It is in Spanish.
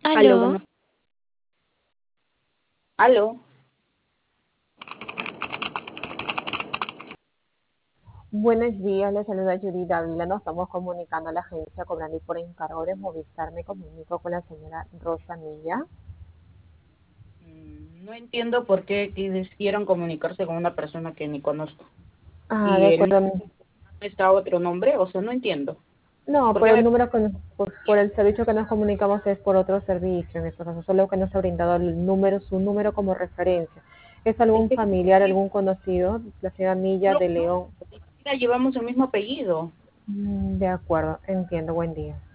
Aló, Aló, bueno, aló. Buenos días, les saluda Judy Dávila. Nos estamos comunicando a la agencia cobrando y por encargo de Movistar. Me comunico con la señora Rosa Milla. No entiendo por qué quisieron comunicarse con una persona que ni conozco. De Y el número acuerdo. está otro nombre, o sea, no entiendo. No, ¿Por por qué el me... número por el servicio que nos comunicamos es por otro servicio. En este caso, solo que nos ha brindado el número, su número como referencia. ¿Es Es algún que familiar, algún conocido? La señora Milla no, de León. ni siquiera llevamos el mismo apellido. De acuerdo, entiendo. Buen día.